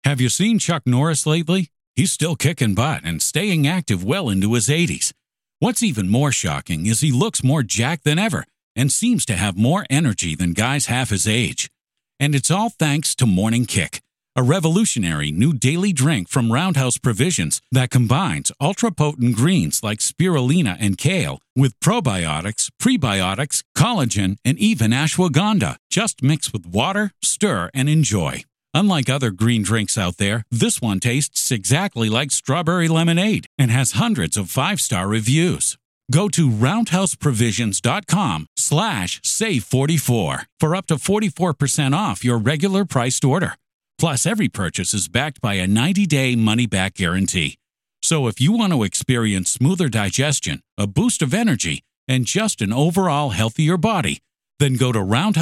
Have you seen Chuck Norris lately? He's still kicking butt and staying active well into his 80s. What's even more shocking is he looks more jacked than ever and seems to have more energy than guys half his age. And it's all thanks to Morning Kick, a revolutionary new daily drink from Roundhouse Provisions that combines ultra-potent greens like spirulina and kale with probiotics, prebiotics, collagen, and even ashwagandha. Just mix with water, stir, and enjoy. Unlike other green drinks out there, this one tastes exactly like strawberry lemonade and has hundreds of 5-star reviews. Go to roundhouseprovisions.com/save44 for up to 44% off your regular priced order. Plus, every purchase is backed by a 90-day money-back guarantee. So if you want to experience smoother digestion, a boost of energy, and just an overall healthier body, then go to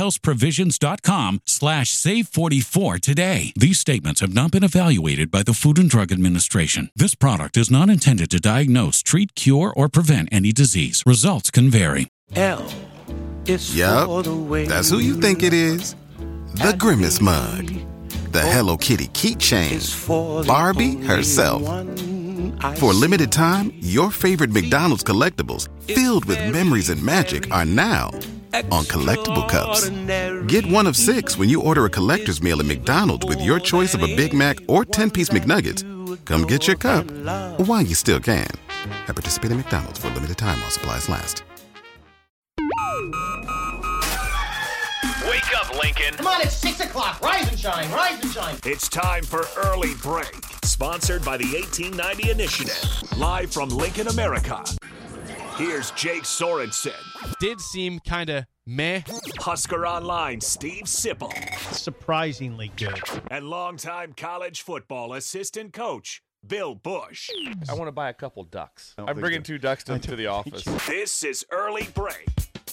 roundhouseprovisions.com/save44 today. These statements have not been evaluated by the Food and Drug Administration. This product is not intended to diagnose, treat, cure, or prevent any disease. Results can vary. L is Yup, for the way that's who you think it is. The Grimace Mug. The Hello Kitty keychain. is for the Barbie only herself. one I For a see. limited time, your favorite McDonald's collectibles filled with memories and magic are now on collectible cups. Get one of 6 when you order a collector's meal at McDonald's with your choice of a Big Mac or 10-piece McNuggets. Come get your cup while you still can. At participating McDonald's for a limited time while supplies last. Wake up, Lincoln. Come on, it's 6 o'clock. Rise and shine, rise and shine. It's time for Early Break, sponsored by the 1890 Initiative, live from Lincoln, America. Here's Jake Sorensen, Did seem kind of meh. Husker Online Steve Sipple, Surprisingly good. and longtime college football assistant coach Bill Bush. I want to buy a couple ducks. I'm bringing 2 ducks to the office. This is Early Break.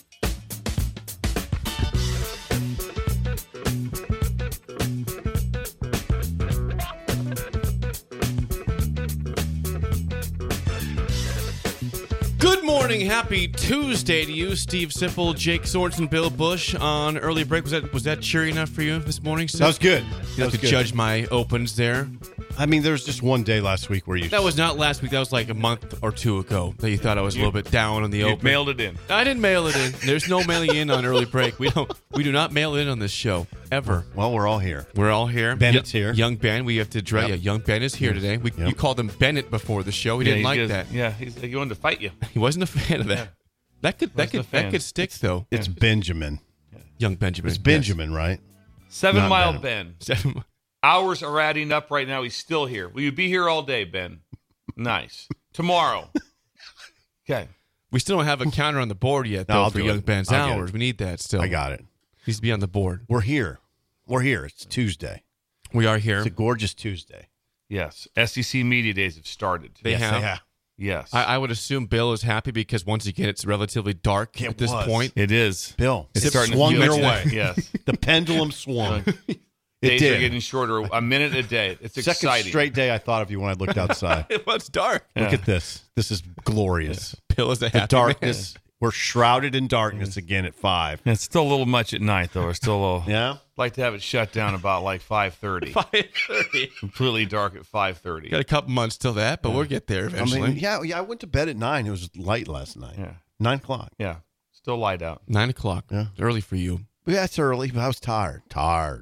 Good morning, happy Tuesday to you, Steve Sipple, Jake Sorensen, Bill Bush on Early Break. Was that cheery enough for you this morning, Sip? That was good. You have to judge my opens there. I mean, there was just one day last week where you... That was not last week. That was like a month or 2 ago that you thought I was a little bit down on the open. Mailed it in. I didn't mail it in. There's no mailing in on Early Break. We do not mail in on this show ever. Well, we're all here. We're all here. Bennett's here. Young Ben, we have to address. Yep. Yeah, young Ben is here today. You called him Bennett before the show. He didn't like that. Yeah, he wanted to fight you. He wasn't a fan of that. That could stick though. It's Benjamin. Young Benjamin. It's Benjamin, right? 7 Not Mile Benham. Ben. Hours are adding up right now. He's still here. Will you be here all day, Ben? Nice. Tomorrow. Okay. We still don't have a counter on the board yet, No, though, I'll for do Young it. Ben's I'll get hours. it. We need that still. I got it. Needs to be on the board. We're here. We're here. It's Tuesday. We are here. It's a gorgeous Tuesday. Yes. SEC Media Days have started. They Yes, have. Yes. I would assume Bill is happy because once again it's relatively dark It at this was. point. it is. Bill, It's it starting to swung feel your like- way. Yes. The pendulum swung. It Days are did. getting shorter. A minute a day. It's Second exciting. straight day I thought of you when I looked outside. It was dark. Look at this. This is glorious. Bill is a The happy darkness. We're shrouded in darkness again at 5. It's still a little much at night, though. It's still a little. Yeah? Like to have it shut down about like 5:30. 5:30. Completely dark at 5:30. Got a couple months till that, but we'll get there I eventually. mean, yeah, I went to bed at 9. It was light last night. Yeah. 9 o'clock. Yeah. Still light out. 9 o'clock. Yeah. Early for you. But yeah, it's early, but I was tired. Tired.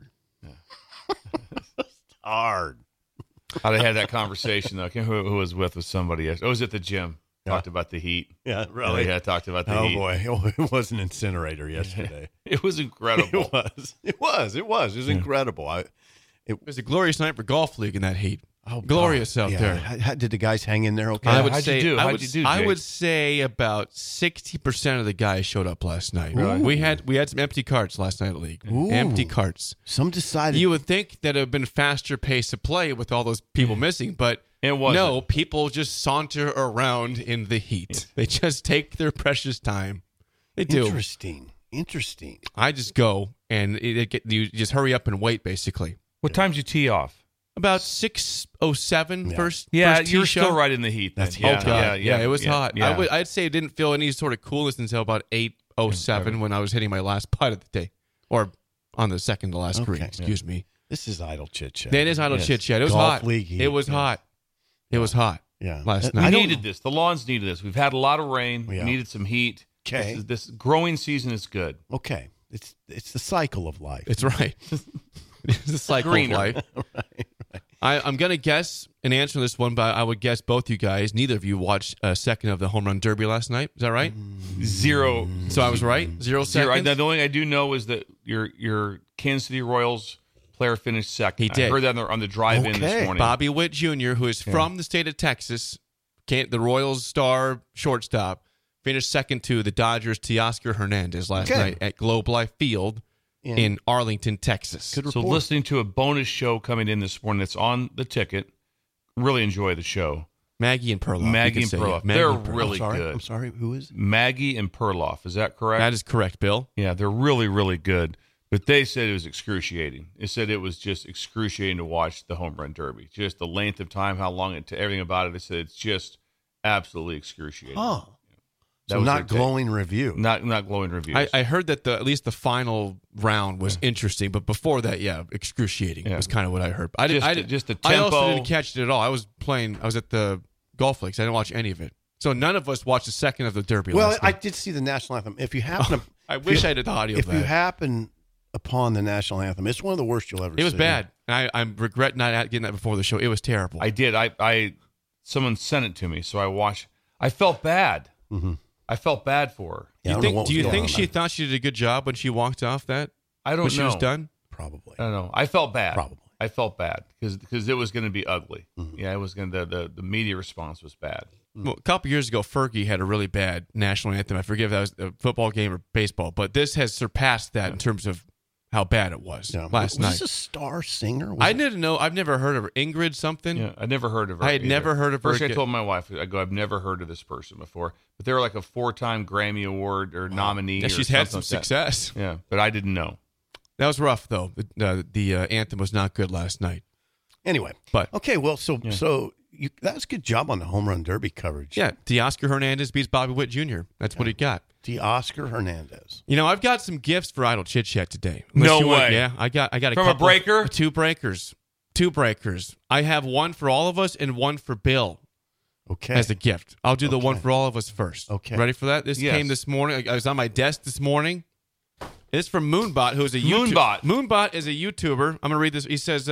Tired. I'd have had that conversation, though. I can't remember who was with somebody yesterday. I was at the gym. Yeah. Talked about the heat. Yeah, really. Yeah, talked about the Oh heat. boy, it was an incinerator yesterday. It was incredible. It was incredible. It was a glorious night for golf league in that heat. Oh, glorious God. out Yeah. there. Did the guys hang in there okay? I would how'd you say, do? I How'd would, you do, I Jake? would say about 60% of the guys showed up last night. Really? We had some empty carts last night at league. Ooh. Empty carts. Some decided. You would think that it would have been faster pace of play with all those people missing, but It wasn't. no, people just saunter around in the heat. They just take their precious time. They do. Interesting. I just go and you just hurry up and wait, basically. What time'd you tee off? About 6:07 Yeah. first. Yeah, first tee you're shot. still right in the heat. Then. That's yeah, hot. Oh, God. Yeah, it was hot. Yeah. I'd say I didn't feel any sort of coolness until about 8:07 when I was hitting my last putt of the day, or on the second to last green. Okay. Excuse me. This is idle chit chat. That is idle chit chat. It was Golf hot. league heat. It was hot. It was hot. Yeah. Last We night. needed this. The lawns needed this. We've had a lot of rain. Yeah. We needed some heat. Okay. This growing season is good. Okay. It's the cycle of life. It's right. It's the cycle Greener. of life. right. I'm going to guess and answer this one, but I would guess both you guys, neither of you watched a second of the home run derby last night. Is that right? Zero. So I was right? Zero seconds? The only thing I do know is that your Kansas City Royals player finished second. He did. I heard that on the drive-in Okay. this morning. Bobby Witt Jr., who is from the state of Texas, the Royals star shortstop, finished second to the Dodgers' Teoscar Hernandez last Okay. night at Globe Life Field in Arlington, Texas. Good So report. listening to a bonus show coming in this morning that's on the ticket. Really enjoy the show. Maggie and Perloff. Maggie you and can say, Perloff. yeah. Maggie They're and Perloff. really I'm good. sorry. Who is? Maggie and Perloff. Is that correct? That is correct, Bill. Yeah, they're really, really good. But they said it was excruciating. They said it was just excruciating to watch the home run derby. Just the length of time, how long it took, everything about it. They said it's just absolutely excruciating. Oh. That So was not their take. glowing review. Not glowing reviews. I heard that at least the final round was interesting, but before that, excruciating Yeah. was kind of what I heard. Just the I also tempo. didn't catch it at all. I was at the golf links. I didn't watch any of it. So none of us watched a second of the derby. Well, last I night. did see the national anthem. If you happen to, I wish I had the audio. if of you that. happen upon the national anthem, it's one of the worst you'll ever see. It was bad. And I regret not getting that before the show. It was terrible. I did. Someone sent it to me, so I watched. I felt bad. Mm-hmm. I felt bad for her. Yeah, I don't know what do was you going think on she there. thought she did a good job when she walked off that? I don't when she know. was done? Probably. I don't know. I felt bad. Probably. I felt bad because it was going to be ugly. Mm-hmm. Yeah, it was going to. The media response was bad. Well, a couple years ago, Fergie had a really bad national anthem. I forget if that was a football game or baseball, but this has surpassed that in terms of how bad it was Yeah. last was night. this a star singer? Was I it- didn't know. I've never heard of her. Ingrid something. Yeah, I'd never heard of her. I had either. never heard of her First, I again. told my wife, I've never heard of this person before. But they were like a 4-time Grammy Award or nominee. Yeah, or she's had some something like that. success. Yeah, but I didn't know. That was rough, though. The anthem was not good last night. Anyway, But okay. Well, so that was a good job on the home run derby coverage. yeah, Teoscar Hernandez beats Bobby Witt Jr. That's what he got. Oscar Hernandez. You know, I've got some gifts for Idle Chit Chat today. No you want- way. Yeah, I got a From a couple- breaker? Two breakers. I have one for all of us and one for Bill Okay. as a gift. I'll do the one Okay. for all of us first. Okay. Ready for that? This Yes. came this morning. I was on my desk this morning. It's from Moonbot, who is a Moonbot. Moonbot is a YouTuber. I'm going to read this. He says,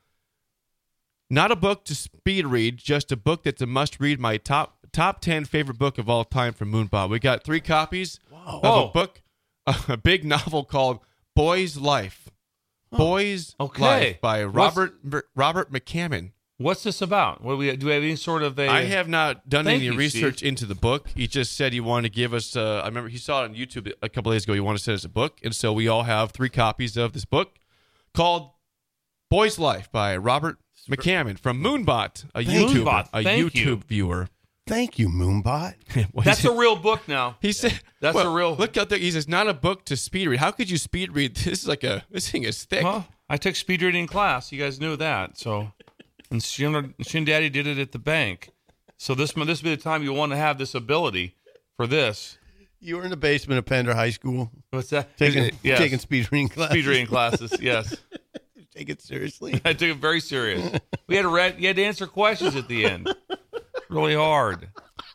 not a book to speed read, just a book that's a must-read. My top 10 favorite book of all time from Moonbot. We got 3 copies of Whoa. a book, a big novel called Boy's Life. Boy's Okay. Life by What's- Robert McCammon. What's this about? Do we have any sort of a? I have not done Thank any you, research Steve. into the book. He just said he wanted to give us. I remember he saw it on YouTube a couple days ago. He wanted to send us a book, and so we all have 3 copies of this book called "Boy's Life" by Robert McCammon from Moonbot, a YouTuber, Moonbot, a thank you. YouTube viewer. Thank you, Moonbot. What That's he a real book now. He said That's well, a real- Look out there. He says not a book to speed read. How could you speed read? This thing is thick. Well, I took speed reading class. You guys knew that. So, and Shin Daddy did it at the bank. So this will be the time you want to have this ability for this. You were in the basement of Pender High School What's that? taking Yes. taking speed reading classes. speed reading classes. Yes, Take it seriously. I took it very serious. We had you had to answer questions at the end. Really hard.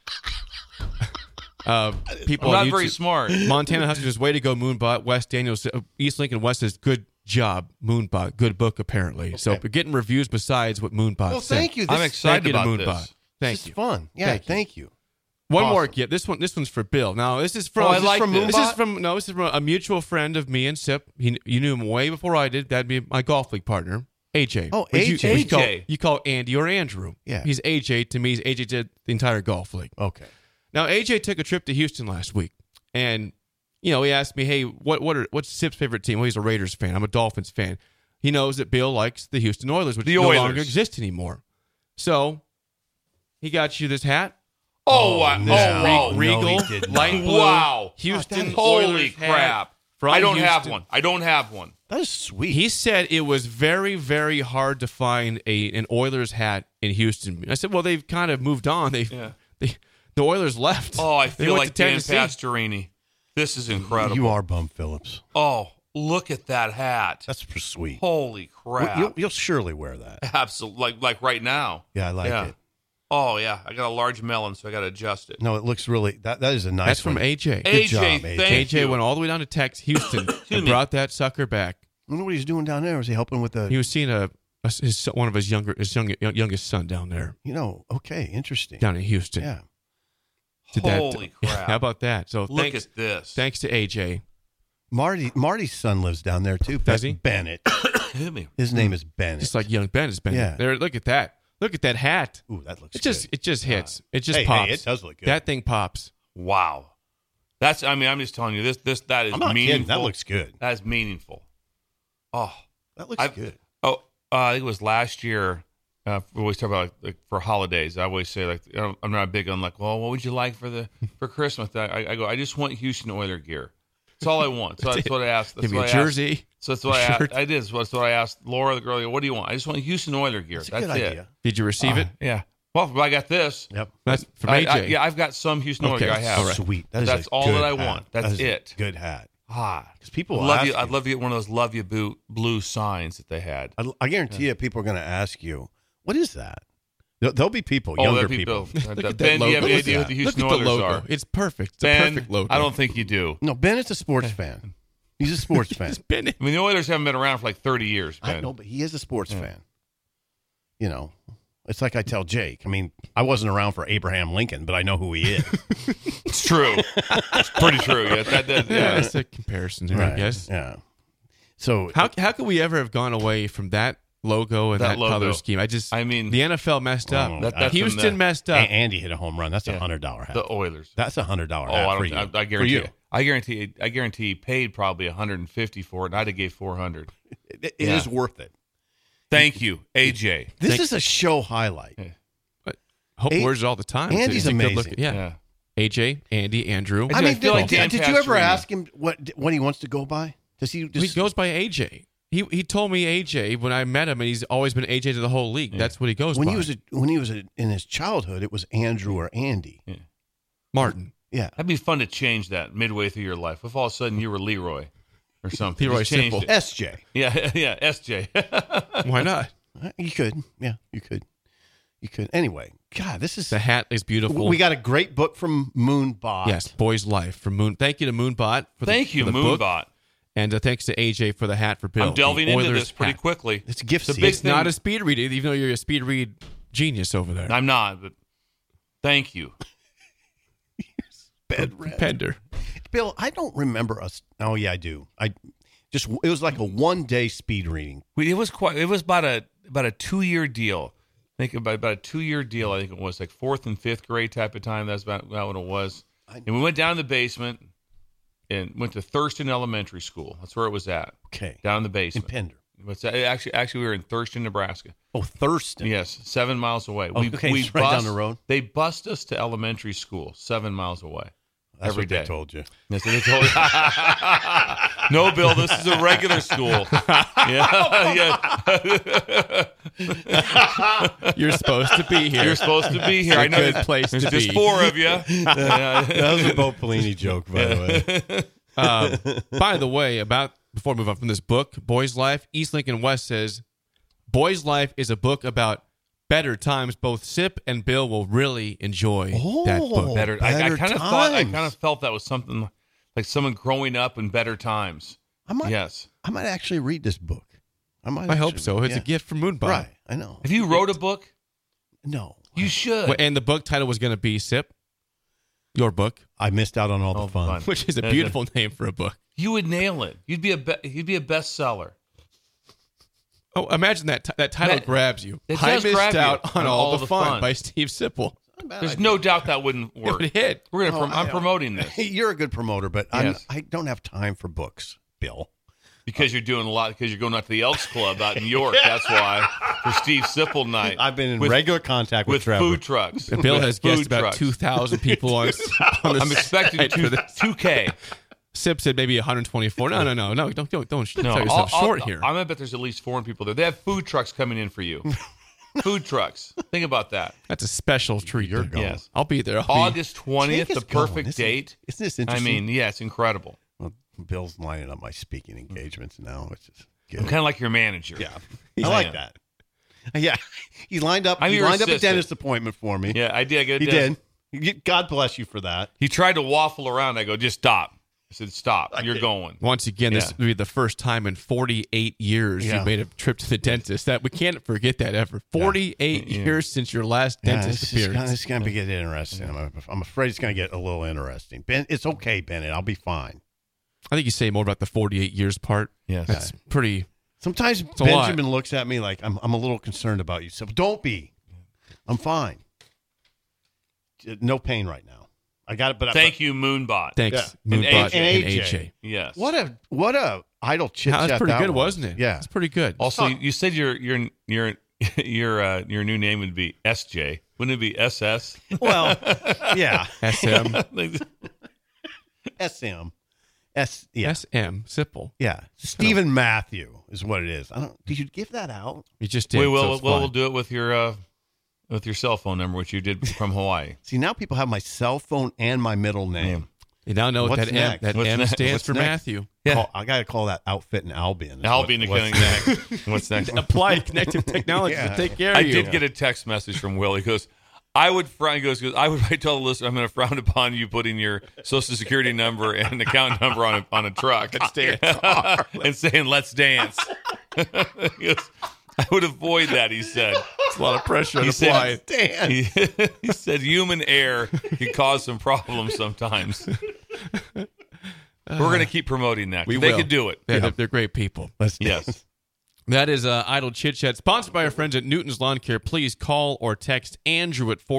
People I'm on not very YouTube- smart. Montana Huskers, way to go, Moonbot. West Daniels, East Lincoln West says, good job, Moonbot. Good book, apparently. So we're getting reviews besides what Moonbot Well, said. thank you. I'm This- excited Thank you to about Moonbot. this. Thank This you. is fun. Yeah, Thank you. thank you. One more Awesome. gift. This one's for Bill. Now this is from. Oh, I this is like from this. This is from a mutual friend of me and Sip. You knew him way before I did. That'd be my golf league partner, AJ. Oh, Which AJ. You call Andy or Andrew. Yeah. He's AJ to me. He's AJ did the entire golf league. Okay. Now AJ took a trip to Houston last week, and he asked me, "Hey, what's Sip's favorite team?" Well, he's a Raiders fan. I'm a Dolphins fan. He knows that Bill likes the Houston Oilers, which The no Oilers. longer exist anymore. So he got you this hat. Oh, wow. no. Oh, wow. Regal, No, he did not. light blue, Wow. Houston Holy Oilers hat crap. from I don't have Houston. one. I don't have one. That is sweet. He said it was very, very hard to find an Oilers hat in Houston. I said, well, they've kind of moved on. The Oilers left. Oh, I They feel went like to Dan Tennessee. Pastorini. This is incredible. You are Bum Phillips. Oh, look at that hat. That's sweet. Holy crap. You'll surely wear that. Absolutely. Like right now. Yeah, I like it. Oh, yeah. I got a large melon, so I got to adjust it. No, it looks really, that is a nice That's from one. AJ. Good job, thank AJ you. went all the way down to Houston and brought that sucker back. I wonder what he's doing down there. Is he helping with the, He was seeing one of his youngest son down there, okay, interesting. down in Houston. Yeah. Holy crap. How about that? So Look at this. Thanks to AJ. Marty's son lives down there too. Does he? Bennett. Hit me. His name is Bennett. Just like young Ben has been. Yeah. There, look at that. Look at that hat. Ooh, that looks It just hits. It just Hey, pops. it does look good. That thing pops. Wow. I'm just telling you, that is I'm not meaningful. kidding. That looks good. That is meaningful. Oh. That looks good. Oh, I think it was last year. We always talk about like for holidays. I always say I'm not big on well, what would you like for Christmas? I go, I just want Houston Oilers gear. That's all I want. So that's what I asked. Give me a jersey. So that's what I asked. I did. So that's what I asked Laura, the girl. What do you want? I just want Houston Oilers gear. That's a That's good it. idea. Did you receive it? Yeah. Well, I got this. Yep. That's from AJ. Yeah, I've got some Houston Oilers gear. I have. All right. Sweet. That's a all good that I hat. want. That's That is a it. Good hat. Because people love ask you. you. I'd love to get one of those "Love You" blue signs that they had. I guarantee you, people are going to ask you, "What is that?" There'll be people, Oh, younger there'll be people. Look at Ben, that do you have logo. any idea what the Houston Look at the Oilers logo. are? It's perfect. It's Ben, a perfect logo. I don't think you do. No, Bennett's a sports fan. He's a sports fan. Ben. I mean, the Oilers haven't been around for like 30 years, Ben. I know, but he is a sports fan. It's like I tell Jake. I mean, I wasn't around for Abraham Lincoln, but I know who he is. It's true. It's pretty true. Yeah, Yeah, yeah. that's a comparison there, I guess. Yeah. So How could we ever have gone away from that logo and that logo. color scheme? I mean, the NFL messed up. That's Houston messed up. Andy hit a home run. That's $100 hat. The Oilers. That's $100 Oh, hat for you. I guarantee. I guarantee he paid probably $150 for it, and I'd have gave $400. It is worth it. Thank you, AJ. This is a show highlight. Hope wears it all the time. Andy's It's a good look. amazing. Yeah. AJ, Andy, Andrew. I mean, feel like Dan did you ever Pastorini. ask him what he wants to go by? Does he just He goes by AJ. He told me AJ when I met him, and he's always been AJ to the whole league. Yeah. That's what he goes when by. he was in his childhood, it was Andrew or Andy. Yeah. Martin. Yeah. That'd be fun to change that midway through your life. If all of a sudden you were Leroy or something. Leroy Just changed Simple. it. SJ. Yeah, SJ. Why not? You could. Yeah, you could. You could. Anyway, God, this is The hat is beautiful. We got a great book from Moonbot. Yes, Boy's Life from Moon. Thank you to Moonbot. Thank you, for the book. Moonbot. And thanks to AJ for the hat for Bill. I'm delving The into Oilers this pretty hat. quickly. It's a gift The season. big It's thing. not a speed read, even though you're a speed read genius over there. I'm not, but thank you. Pender. Bill, I don't remember us. Oh yeah, I do. It was like a 1-day speed reading. It was about a 2-year deal. I think about a 2-year deal. I think it was like 4th and 5th grade type of time. That's about what it was. And we went down in the basement and went to Thurston Elementary School. That's where it was at. Okay. Down in the In basement. Pender. What's that? Actually, we were in Thurston, Nebraska. Oh, Thurston. Yes, 7 miles away. Okay, it's right down the road. They bussed us to elementary school 7 miles away. That's every what they day. told you. That's what they told you. No, Bill, this is a regular school. You're supposed to be here. You're supposed to be here. It's a I know good there's- place to there's just be. 4 of you. That was a Bo Pelini joke, by the way. By the way, before we move on from this book, Boy's Life, East Lincoln West says, Boy's Life is a book about better times. Both Sip and Bill will really enjoy that book. Better. I kind times. of felt that was something like someone growing up in better times. Yes. I might actually read this book. I hope so. It's a gift from Moonbot. Right, I know. If you wrote a book, No. you should. Well, and the book title was going to be Sip, your book, I missed out on all the fun. which is a beautiful name for a book. You would nail it. You'd be a bestseller. Oh, imagine that title grabs you. It I does missed grab you out on on all all the the fun fun. by Steve Sipple. There's no doubt that wouldn't It work. would hit. I'm promoting this You're a good promoter, but Yes. I don't have time for books, Bill. because you're doing a lot. Because you're going out to the Elks Club out in New York. That's why for Steve Sipple night. I've been in with- regular contact with with Trevor. food trucks. Bill With has food guessed about trucks. 2,000 people on the I'm expecting site for this. 2K. Sip said maybe 124. No. Don't No, sell yourself short here. I bet there's at least 400 people there. They have food trucks coming in for you. Food trucks. Think about that. That's a special treat. You're going. Yes. I'll be there. August 20th, Jake is the going. perfect Isn't date. this I interesting? mean, yeah, it's incredible. Bill's lining up my speaking engagements now, which is good. I'm kind of like your manager. Yeah, I like that. Yeah, he lined up. I'm He your lined up a assistant. dentist appointment for me. Yeah, I did. I get a He dentist. did. God bless you for that. He tried to waffle around. I go, just stop. I said, stop. You're going. Once again, this Yeah. will be the first time in 48 years Yeah. you made a trip to the dentist. That we can't forget that ever. 48 years since your last dentist appearance. It's going to get interesting. I'm afraid it's going to get a little interesting. Ben, it's okay, Bennett. I'll be fine. I think you say more about the 48 years part. Yes. That's pretty. Sometimes a Benjamin looks at me like I'm a little concerned about you. So don't be. I'm fine. No pain right now. I got it. But Thank you, Moonbot. Thanks, And Moonbot AJ. and AJ. Yes. What a idle chit chat. That's pretty that good, was. wasn't it? Yeah. It's pretty good. Also, you said your new name would be SJ. Wouldn't it be SS? Well, yeah. SM. SM. Yeah. SM. Simple. Yeah. Stephen Matthew is what it is. Did you give that out? You just did. We so will. it's We'll fine. do it with your cell phone number, which you did from Hawaii. See, now people have my cell phone and my middle name. You now know what What's that next? M, that What's M next? stands What's for next? Matthew. Yeah. I got to call that Outfit and Albion. Albion is what's coming next. What's next? Apply connective technology Yeah. to take care of I you. did get a text message from Will. He goes, I would frown. He goes, I would write to all the listeners, I'm going to frown upon you putting your social security number and account number on a truck and saying, let's dance. He goes, I would avoid that, he said. It's a lot of pressure He to apply. said, he said human error can cause some problems sometimes. We're going to keep promoting that. We They will. could do it. They're great people. Yes. That is Idle Chit Chat, sponsored by our friends at Newton's Lawn Care. Please call or text Andrew at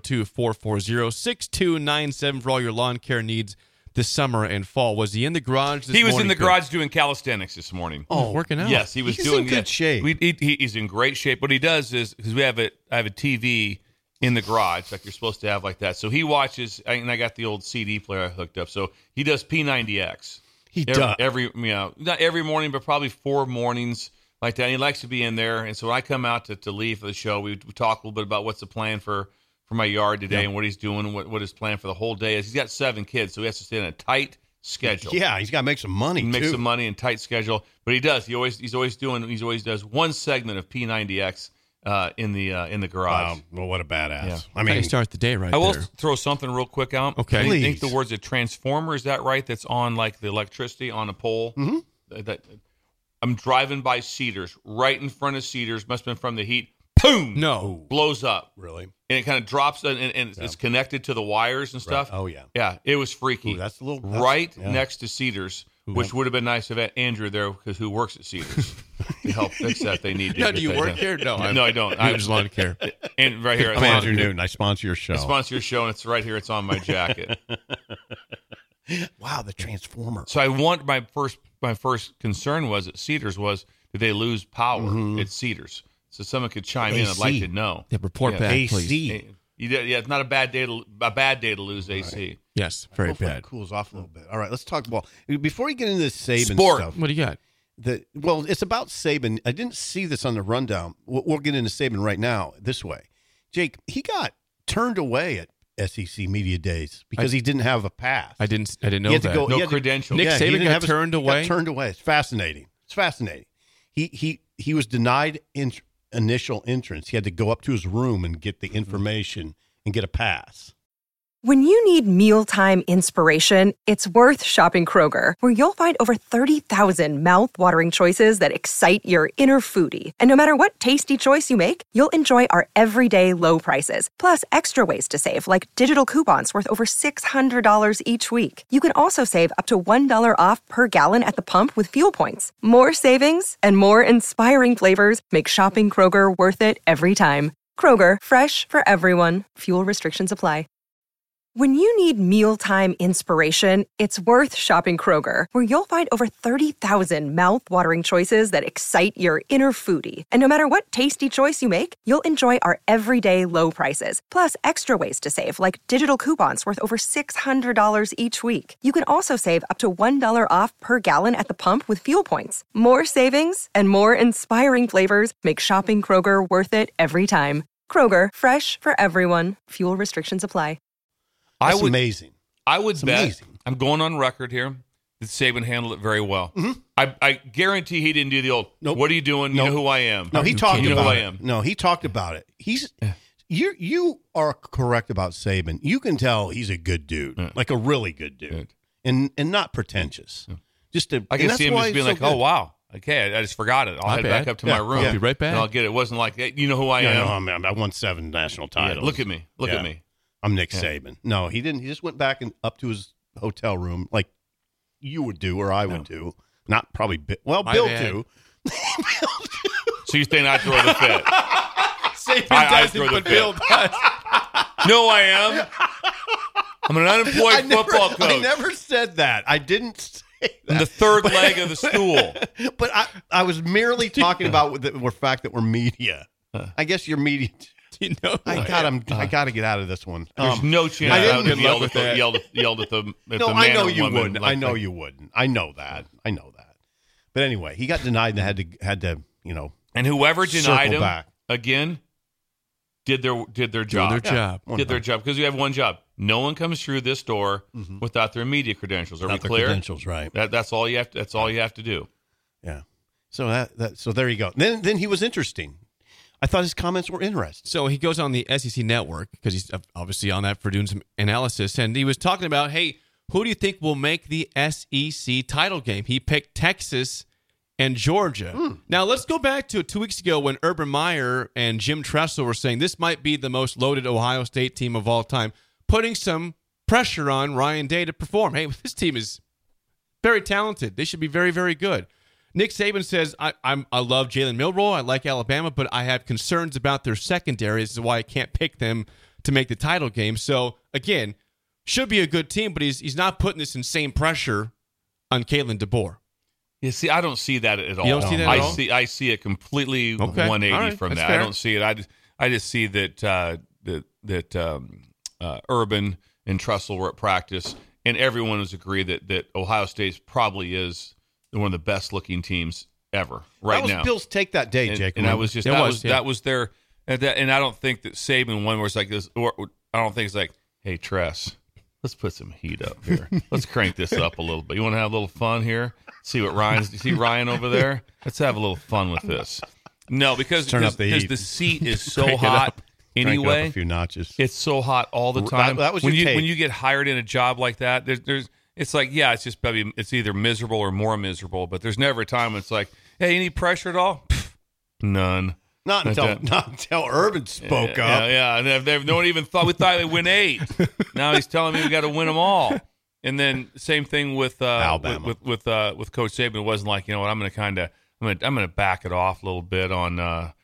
402-440-6297 for all your lawn care needs this summer and fall. Was he in the garage this He was morning? in the garage doing calisthenics this morning. Oh, working out. Yes, he was He's doing in good shape. He's in great shape. What he does is, because I have a TV in the garage, like you're supposed to have like that. So he watches, and I got the old CD player I hooked up. So he does P90X. He does. Not every morning, but probably 4 mornings like that. And he likes to be in there. And so when I come out to leave for the show, we talk a little bit about what's the plan for my yard today and what he's doing and what his plan for the whole day is. He's got 7 kids, so he has to stay in a tight schedule. Yeah, he's got to make some money, Make too. some money and tight schedule, but he does. He always does one segment of P90X in the garage. Wow. Well, what a badass. Yeah. I How you mean, start the day right I will there. throw something real quick out. Okay. I think Please. the words a transformer, is that right? That's on like the electricity on a pole. Mm-hmm. That I'm driving by Cedars, right in front of Cedars. Must have been from the heat. Boom! No. Blows up. really? And it kind of drops and it's connected to the wires and stuff. Right. Oh, yeah. Yeah, it was freaky. Ooh, that's right yeah. next to Cedars, which would have been nice if I had Andrew there, because who works at Cedars to help fix that. They need to. Now, get do you that work done. here? No, No, I don't. Newton's Lawn Care. And right here, I'm Andrew Newton. I sponsor your show. I sponsor your show, and it's right here. It's on my jacket. Wow, the Transformer. So I want my first concern was at Cedars was, did they lose power at Cedars? So someone could chime in. I'd like to know. Yeah, report back, AC. please. Hey, it's not a bad day to lose AC. Yes, very Hopefully bad. it cools off a little bit. All right, let's talk ball. Before you get into this Saban Sport. stuff, What do you got? well, it's about Saban. I didn't see this on the rundown. We'll get into Saban right now this way. Jake, he got turned away at SEC Media Days because he didn't have a pass. I didn't He know had to that. go- No he had to- credentials. Nick he Saban didn't got have turned he away? Got turned away. It's fascinating. It's fascinating. He was denied initial entrance. He had to go up to his room and get the information and get a pass. When you need mealtime inspiration, it's worth shopping Kroger, where you'll find over 30,000 mouth-watering choices that excite your inner foodie. And no matter what tasty choice you make, you'll enjoy our everyday low prices, plus extra ways to save, like digital coupons worth over $600 each week. You can also save up to $1 off per gallon at the pump with fuel points. More savings and more inspiring flavors make shopping Kroger worth it every time. Kroger, fresh for everyone. Fuel restrictions apply. When you need mealtime inspiration, it's worth shopping Kroger, where you'll find over 30,000 mouth-watering choices that excite your inner foodie. And no matter what tasty choice you make, you'll enjoy our everyday low prices, plus extra ways to save, like digital coupons worth over $600 each week. You can also save up to $1 off per gallon at the pump with fuel points. More savings and more inspiring flavors make shopping Kroger worth it every time. Kroger, fresh for everyone. Fuel restrictions apply. That's amazing. I would bet, amazing. I'm going on record here, that Saban handled it very well. I guarantee he didn't do the old, what are you doing? You know who I am. No, he talked you know about who it. I am. No, he talked about it. You are correct about Saban. You can tell he's a good dude, like a really good dude, and not pretentious. I can see him just being like, oh, wow. Okay, I just forgot it. I'll head back up to my room. I'll be right back. And I'll get it. It wasn't like, hey, you know who I am. No, I won 7 national titles. Yeah, look at me. Look at me. I'm Nick Saban. No, he didn't. He just went back and up to his hotel room like you would do or I would do. Not probably Bill too. So you think I throw the fit? Saban I doesn't, throw the but Bill fit. does. No, I am. I'm an unemployed football coach. I never said that. I didn't say that. I'm the third leg of the stool. But I was merely talking about the fact that we're media. I guess you're media. You know, I got to get out of this one. There's no chance I would yelled at the No, man I know or you woman wouldn't. like I know that. you wouldn't. I know that. But anyway, he got denied and had to And whoever denied circle him back. again did their job. Did their job. Did their job because you have one job. No one comes through this door without their media credentials. Are we Without their clear? credentials, right? That's all you have. That's all you have to do. Yeah. So so there you go. Then he was interesting. I thought his comments were interesting. So he goes on the SEC network because he's obviously on that for doing some analysis. And he was talking about, hey, who do you think will make the SEC title game? He picked Texas and Georgia. Now, let's go back to 2 weeks ago when Urban Meyer and Jim Tressel were saying this might be the most loaded Ohio State team of all time, putting some pressure on Ryan Day to perform. Hey, this team is very talented. They should be very, very good. Nick Saban says, I love Jalen Milroe. I like Alabama, but I have concerns about their secondary. This is why I can't pick them to make the title game. So, again, should be a good team, but he's not putting this insane pressure on Kalen DeBoer. You see, I don't see that at all. You don't see that at all? I see it completely Okay. 180 All right. from That's that. fair. I don't see it. I just see that Urban and Tressel were at practice, and everyone has agreed that Ohio State probably is one of the best looking teams ever right now. That was Bill's take that day, Jake. And that was just that was their and I don't think that Saban one was like this. Or I don't think it's like, hey Tress, let's put some heat up here. Let's crank this up a little bit. You want to have a little fun here? See what Ryan's. You see Ryan over there? Let's have a little fun with this. No, because the seat is so hot anyway. Crank it up a few notches. It's so hot all the time. That was when your take. when you get hired in a job like that. There's it's like, yeah, it's just probably it's either miserable or more miserable. But there's never a time when it's like, hey, any pressure at all? Pfft, none. Not until Urban spoke up. Yeah. And no one even thought we thought they'd win 8. Now he's telling me we got to win them all. And then same thing with Alabama. with Coach Saban. It wasn't like, you know what, I'm going to back it off a little bit on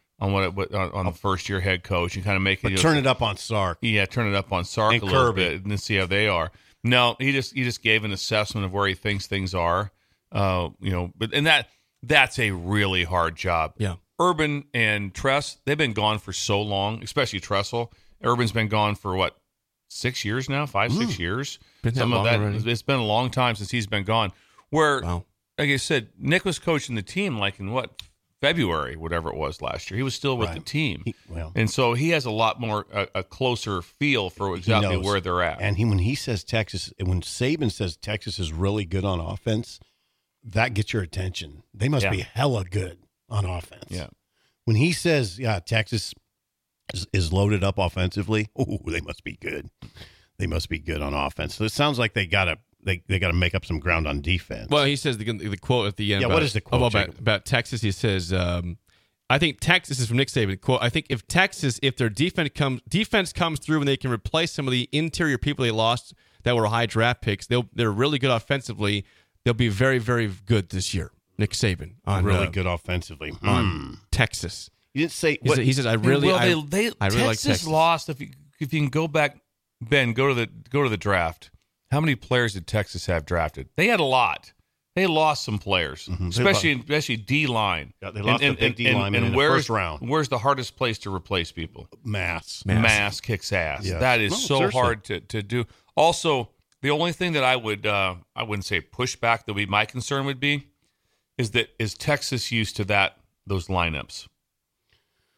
the first year head coach and kind of make it Turn it up on Sark. Yeah, turn it up on Sark And a little Kirby. bit and then see how they are. No, he just gave an assessment of where he thinks things are. But that's a really hard job. Yeah. Urban and Tress, they've been gone for so long, especially Tressel. Urban's been gone for 6 years now, 6 years. Been that long already? It's been a long time since he's been gone. Where, Wow. like I said, Nick was coaching the team in February, whatever it was last year. He was still with the team. And so he has a lot more, a closer feel for exactly knows. where they're at. And when Saban says Texas is really good on offense, that gets your attention. They must be hella good on offense. Yeah. When he says, Texas is loaded up offensively, they must be good. They must be good on offense. So it sounds like they gotta make up some ground on defense. Well, he says the quote at the end. Yeah, about, what is the quote, about Texas? He says, "I think Texas is from Nick Saban. Quote: I think if their defense comes through and they can replace some of the interior people they lost that were high draft picks, they're really good offensively. They'll be very, very good this year." Nick Saban on really good offensively on Texas. You didn't say he says, "I really, I really Texas like Texas." Lost. If you can go back, Ben, go to the draft. How many players did Texas have drafted? They had a lot. They lost some players, especially D line. Yeah, they lost a big D lineman in the first round. Where's the hardest place to replace people? Mass kicks ass. Yes. That is so seriously. hard to do. Also, the only thing that I wouldn't say pushback that would be my concern would be is Texas used to those lineups?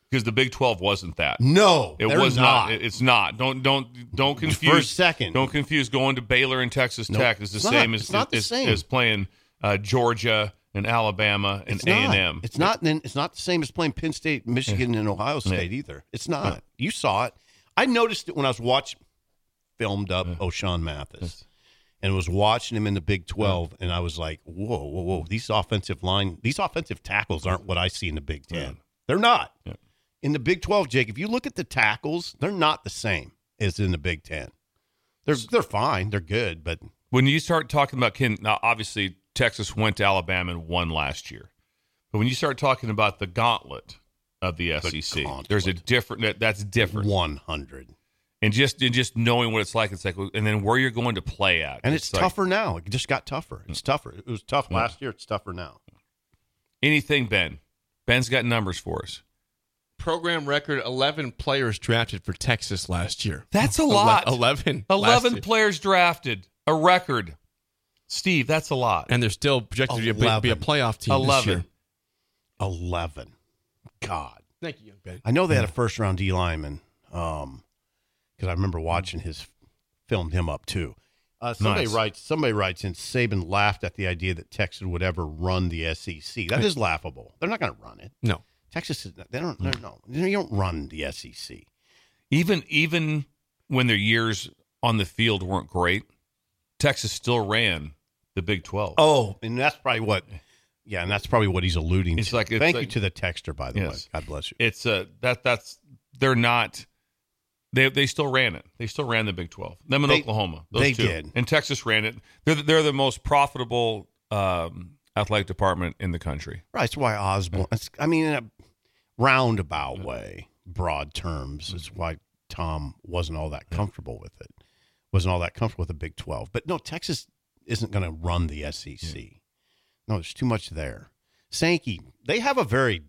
because the Big 12 wasn't that. No, it was not. It's not. Don't confuse. For a second. Don't confuse going to Baylor and Texas Tech is the same as playing Georgia and Alabama and A&M. It's not the same as playing Penn State, Michigan, and Ohio State either. It's not. You saw it. I noticed it when I was filmed up O'Shawn Mathis and was watching him in the Big 12, and I was like, whoa. These offensive tackles aren't what I see in the Big 10. They're not. Yeah. In the Big 12, Jake, if you look at the tackles, they're not the same as in the Big 10. They're fine. They're good, but when you start talking about now obviously Texas went to Alabama and won last year. But when you start talking about the gauntlet of the SEC, there's a different. That's different. 100. And just knowing what it's like, and then where you're going to play at, and it's tougher now. It just got tougher. It's tougher. It was tough last year. It's tougher now. Anything, Ben? Ben's got numbers for us. Program record 11 players drafted for Texas last year. That's a lot. 11 players drafted. A record. Steve, that's a lot. And they're still projected to be a playoff team this year. 11. God. Thank you, young Ben. I know they had a first-round D lineman because I remember watching filmed him up too. Somebody writes in, Saban laughed at the idea that Texas would ever run the SEC. That is laughable. They're not going to run it. No. Texas, they don't run the SEC. Even when their years on the field weren't great, Texas still ran the Big 12. Oh, and that's probably what he's alluding to. Thank you to the texter, by the way. God bless you. It's they're not. They still ran it. They still ran the Big 12. Them in Oklahoma. Those two. Did. And Texas ran it. They're the most profitable athletic department in the country. Right. That's why Osborne. In a roundabout way, broad terms, is why Tom wasn't all that comfortable with it. Wasn't all that comfortable with the Big 12. But no, Texas isn't going to run the SEC. Yeah. No, there's too much there. Sankey, they have a very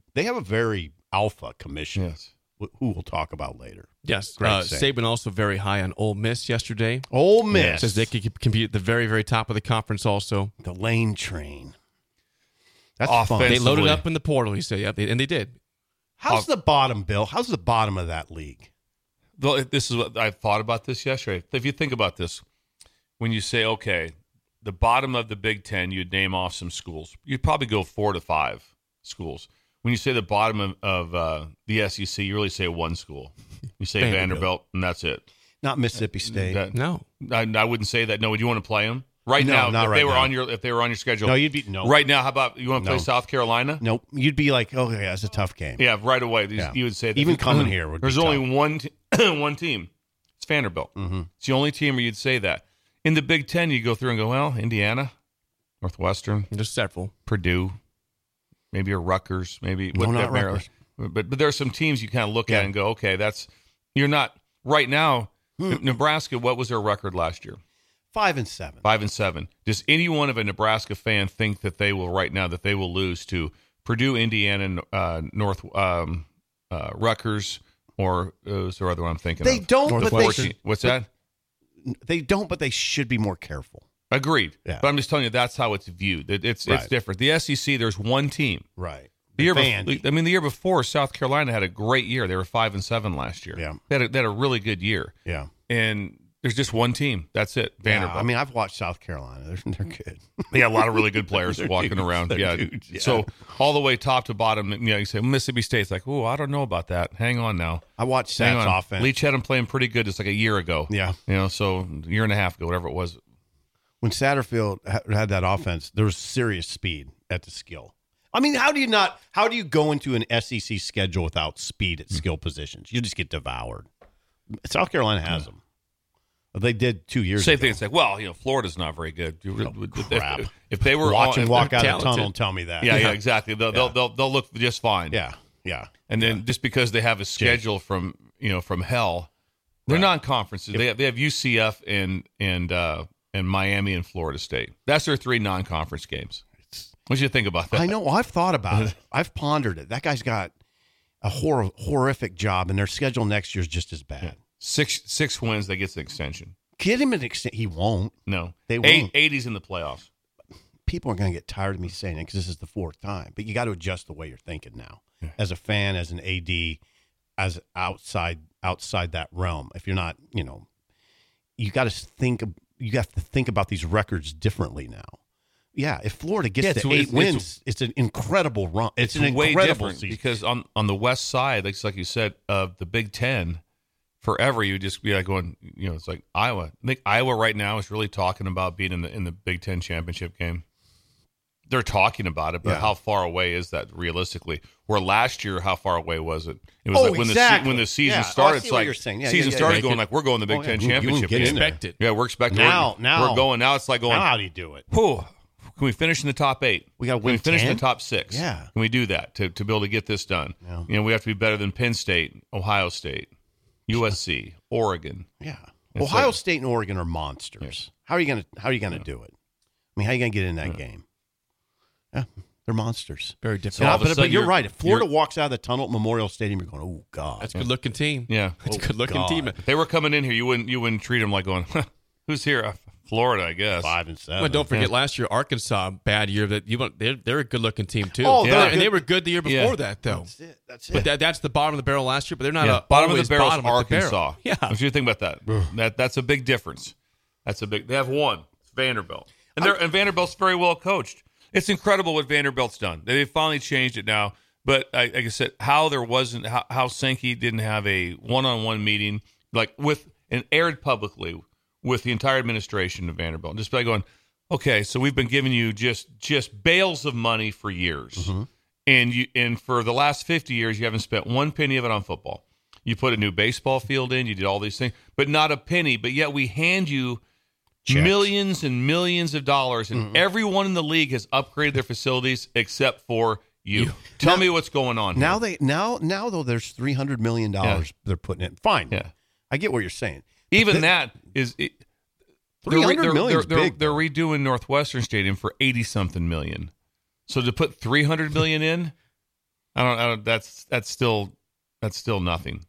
alpha commission. Yes. Who we'll talk about later. Yes. Saban also very high on Ole Miss yesterday. Ole Miss. Says they could compete at the very, very top of the conference also. The lane train. That's fun. They loaded up in the portal, he said. Yeah, and they did. How's the bottom, Bill? How's the bottom of that league? This is what I thought about this yesterday. If you think about this, when you say, okay, the bottom of the Big 10, you'd name off some schools. You'd probably go 4 to 5 schools. When you say the bottom of the SEC, you really say one school. You say Vanderbilt, and that's it. Not Mississippi State. No. I wouldn't say that. No, would you want to play them? Right now, if they were on your schedule. No, you'd be no. Right now, how about you want to play South Carolina? Nope. You'd be like, okay, that's a tough game. Yeah, right away. You would say that. Even coming here would there's be only tough. one team. It's Vanderbilt. Mm-hmm. It's the only team where you'd say that. In the Big 10, you go through and go, well, Indiana, Northwestern, just several, Purdue, maybe a Rutgers, maybe not Rutgers. But there are some teams you kind of look at and go, okay, you're not right now. Nebraska, what was their record last year? 5-7. 5-7. Does anyone of a Nebraska fan think that they will lose to Purdue, Indiana, Rutgers, or is there other one I'm thinking of? They don't, but what's that? They don't, but they should be more careful. Agreed. Yeah. But I'm just telling you that's how it's viewed. It's different. The SEC, there's one team. Right. The year before, South Carolina had a great year. They were 5-7 last year. Yeah. They had a really good year. Yeah. And there's just one team. That's it. Vanderbilt. Yeah, I've watched South Carolina. They're good. They got a lot of really good players walking around. Yeah. Dudes, yeah. So all the way top to bottom, you say Mississippi State's like, oh, I don't know about that. Hang on now. I watched Sat's offense. Leach had him playing pretty good just like a year ago. Yeah. So a year and a half ago, whatever it was. When Satterfield had that offense, there was serious speed at the skill. How do you go into an SEC schedule without speed at skill positions? You just get devoured. South Carolina has them. They did 2 years ago. Same thing. It's like, well, Florida's not very good. Crap. If they were walk out of the tunnel and tell me that. Yeah, exactly. They'll look just fine. Yeah. And then just because they have a schedule from hell, they're non-conferences. They have UCF and Miami and Florida State. That's their 3 non-conference games. What do you think about that? I know. I've thought about it. I've pondered it. That guy's got a horrific job, and their schedule next year is just as bad. Yeah. Six wins, they get an extension. Get him an extension. He won't. No. They won't. 80's in the playoffs. People are going to get tired of me saying it because this is the 4th time. But you got to adjust the way you're thinking now. Yeah. As a fan, as an AD, as outside that realm. If you're not, you got to think about these records differently now. Yeah, if Florida gets to 8 wins, it's an incredible run. It's an way incredible different season. because on the west side, like you said, of the Big Ten, forever you would just be like going, it's like Iowa. I think Iowa right now is really talking about being in the Big Ten championship game. They're talking about it, but how far away is that realistically? Where last year, how far away was it? It was like when the season started. It's like season started going like we're going to the Big Ten championship game. Expect it. Yeah, we're expecting now. We're going now. It's like going. Now how do you do it? Whew, can we finish in the top 8? We got to Can win we finish 10? in the top 6? Yeah. Can we do that to be able to get this done? Yeah. We have to be better than Penn State, Ohio State, USC, Oregon. Yeah. It's Ohio like- State and Oregon are monsters. Yeah. How are you gonna do it? I mean, how are you gonna get in that game? Yeah, they're monsters. Very So different. all of a But sudden you're right. If Florida you're- walks out of the tunnel at Memorial Stadium, you're going, "Oh God, That's a good-looking team. Yeah. That's a good-looking God. team. If they were coming in here, you wouldn't treat them like going, who's here? Florida, I guess. 5-7." Well, don't forget last year Arkansas, bad year. They're a good-looking team too. Oh, Yeah. and they were good the year before that though. That's But that's the bottom of the barrel last year. But they're not Yeah, bottom of always the barrel is bottom of the Arkansas. barrel. Yeah, What do you think about that? That's a big difference. They have one. It's Vanderbilt, and Vanderbilt's very well coached. It's incredible what Vanderbilt's done. They've finally changed it now. But like I said, how Sankey didn't have a one-on-one meeting and aired publicly with the entire administration of Vanderbilt, just by going, okay, so we've been giving you just bales of money for years, and for the last 50 years you haven't spent one penny of it on football. You put a new baseball field in, you did all these things, but not a penny. But yet we hand you Checks. millions and millions of dollars, and everyone in the league has upgraded their facilities except for you. Tell me what's going on Now here. now though, there's $300 million they're putting in. Fine. Yeah. I get what you're saying. Even that is $300 million is big. They're redoing Northwestern Stadium for 80-something million. So to put $300 million in, I don't. That's still nothing.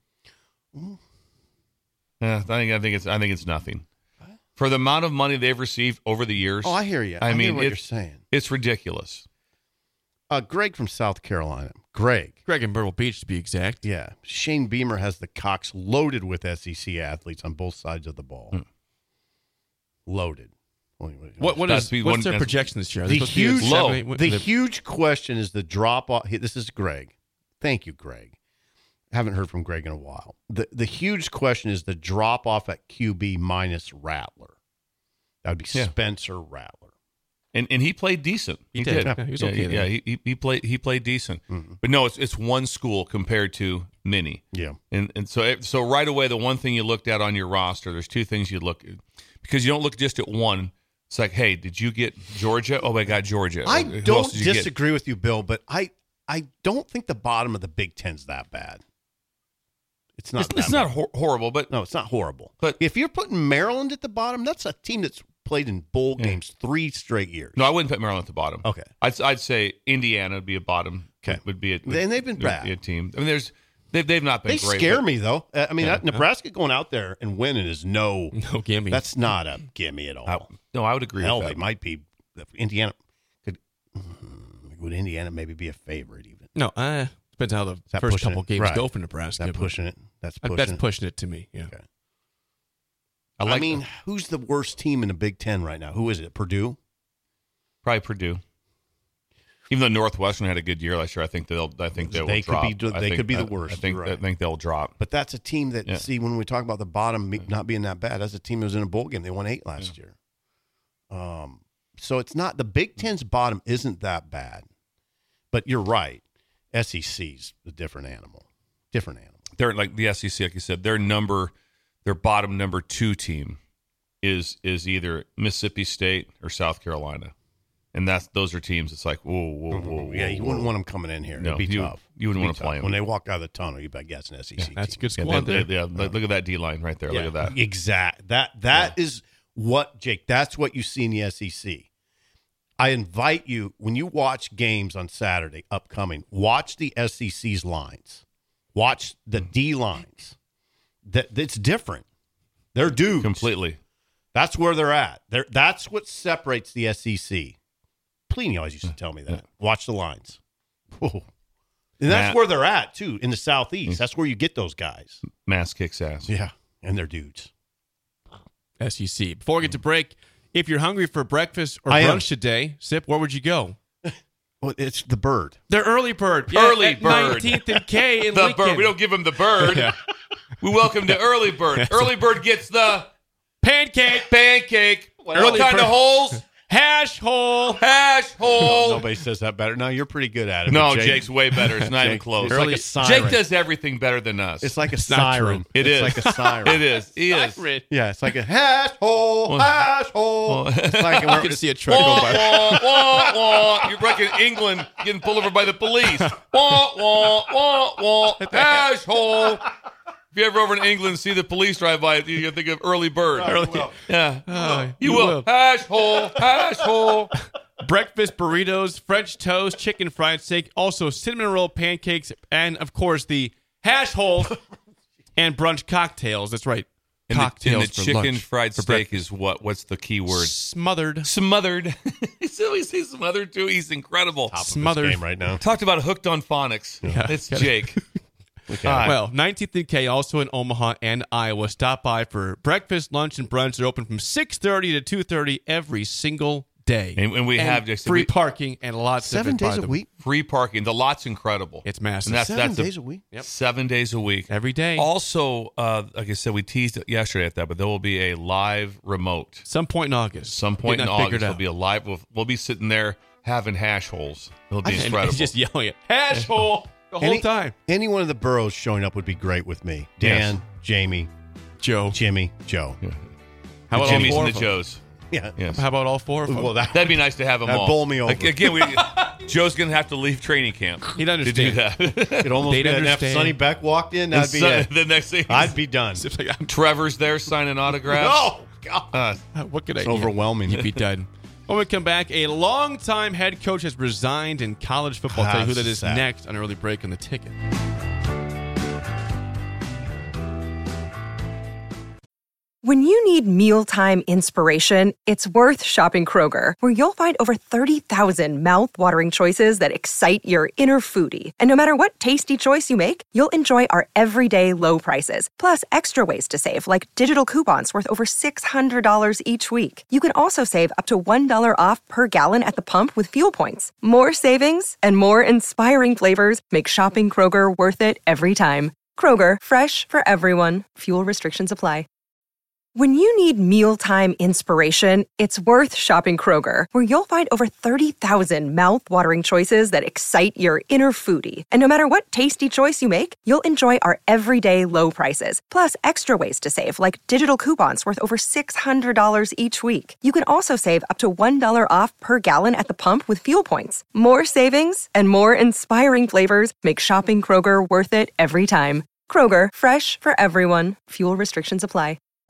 Yeah, I think it's nothing for the amount of money they've received over the years. Oh, I hear you. I mean, hear what you're saying. It's ridiculous. Greg from South Carolina. Greg in Myrtle Beach to be exact. Yeah. Shane Beamer has the Cox loaded with SEC athletes on both sides of the ball. Loaded. What's their projection this year? The huge question is the drop off. This is Greg. Thank you, Greg. Haven't heard from Greg in a while. The huge question is the drop off at QB minus Rattler. That would be Spencer Rattler. And he played decent. He did. Yeah, he was okay. Yeah, he played decent. Mm-hmm. But no, it's one school compared to many. Yeah. And so right away, the one thing you looked at on your roster, there's two things you look at, because you don't look just at one. It's like, hey, did you get Georgia? Oh, I got Georgia. I Who don't else did you disagree with you, Bill, but I don't think the bottom of the Big Ten's that bad. It's not. It's not horrible, but no, it's not horrible. But if you're putting Maryland at the bottom, that's a team that's played in bowl games 3 straight years. No, I wouldn't put Maryland at the bottom. Okay, I'd say Indiana would be a bottom. Okay, would be and they've been bad. Be a team. I mean, they've not been. They great. scare me though. I mean, Nebraska going out there and winning is no gimme. That's not a gimme at all. I would agree. Hell, with that. they might be. Indiana would Indiana maybe be a favorite even? No, depends how the first couple games go for Nebraska. That's pushing it. That's pushing it to me. Yeah. Okay. I mean, who's the worst team in the Big Ten right now? Who is it? Purdue? Probably Purdue. Even though Northwestern had a good year last year, I think they will drop. They could be the worst. I think they'll drop. But that's a team that see when we talk about the bottom not being that bad. That's a team that was in a bowl game. They won 8 last year. So it's not the Big Ten's bottom isn't that bad. But you're right. SEC's a different animal. They're like the SEC, like you said. Their bottom number 2 team is either Mississippi State or South Carolina, and those are teams. It's like whoa. Yeah, you wouldn't want them coming in here. No, It'd be tough. You wouldn't want to play them when they walk out of the tunnel. You bet that's an SEC. Yeah, that's team. a good squad. Look at that D line right there. Yeah, look at that. Exact. That is what, Jake. That's what you see in the SEC. I invite you, when you watch games on Saturday upcoming, watch the SEC's lines. Watch the D lines. It's different. They're dudes. Completely. That's where they're at. That's what separates the SEC. Pliny always used to tell me that. Watch the lines. Whoa. And that's where they're at, too, in the Southeast. That's where you get those guys. Mass kicks ass. Yeah, and they're dudes. SEC. Before we get to break, if you're hungry for breakfast or I am. brunch today, Sip, where would you go? Well, it's the Bird. The Early Bird. Early Bird. 19th and K in The Lincoln. bird. We don't give him the bird. We welcome to Early Bird. Early Bird gets the Pancake. what Early kind Bird. of holes? Hash hole. Hash hole. Nobody says that better. No, you're pretty good at it. No, but Jake's way better. It's not even close. It's like a siren. Jake does everything better than us. It's like a not siren. true. It It's is. like a siren. It is. He is. Yeah, it's like a hash hole, hash hole. It's like I can see a truck go Wah, by. wah, wah, wah. You're back in England getting pulled over by the police. Wah, wah, wah, wah. Hash hole. If you ever over in England see the police drive by, you think of Early Bird. Yeah. You will. Hash hole. Hash hole. Breakfast burritos, French toast, chicken fried steak, also cinnamon roll pancakes, and of course the hash holes and brunch cocktails. That's right. And Cocktails the for chicken lunch, fried for steak breakfast. is what? What's the key word? Smothered. Smothered. He's always say smothered too. He's incredible. top of his Smothered. game right now. Talked about hooked on phonics. Yeah. It's Jake. Well, 19th and K, also in Omaha and Iowa. Stop by for breakfast, lunch, and brunch. They're open from 6:30 to 2:30 every single day. And we have just free parking and lots of 7 it, by days a the- week. free parking. The lot's incredible. It's massive. And that's 7 that's days a week. Yep. 7 days a week. Every day. Also, like I said, we teased it yesterday at that, but there will be a live remote. Some point in August. Some point in Getting that August, figured there'll out. be a live. We'll be sitting there having hash holes. It'll be And incredible. he's just yelling it. Hash hole the whole time. Any one of the boroughs showing up would be great with me. Dan, Yes. Jamie, Joe. Jimmy, Joe. How the about Jimmys all four and of the them? Joes. Yeah. Yes. How about all four of them? Well, That'd be nice to have them That'd all. bowl me over. Again, Joe's going to have to leave training camp He'd to do understand. that. It'd almost They'd be if understand. Sonny Beck walked in, that'd be it. The next thing, I'd be done. It's like, Trevor's there signing autographs. Oh, God. what could I It's overwhelming. You'd be done. When we come back, a longtime head coach has resigned in college football. I'll tell you who that is Sad. next on Early Break on the Ticket. When you need mealtime inspiration, it's worth shopping Kroger, where you'll find over 30,000 mouth-watering choices that excite your inner foodie. And no matter what tasty choice you make, you'll enjoy our everyday low prices, plus extra ways to save, like digital coupons worth over $600 each week. You can also save up to $1 off per gallon at the pump with fuel points. More savings and more inspiring flavors make shopping Kroger worth it every time. Kroger, fresh for everyone. Fuel restrictions apply. When you need mealtime inspiration, it's worth shopping Kroger, where you'll find over 30,000 mouth-watering choices that excite your inner foodie. And no matter what tasty choice you make, you'll enjoy our everyday low prices, plus extra ways to save, like digital coupons worth over $600 each week. You can also save up to $1 off per gallon at the pump with fuel points. More savings and more inspiring flavors make shopping Kroger worth it every time. Kroger, fresh for everyone. Fuel restrictions apply.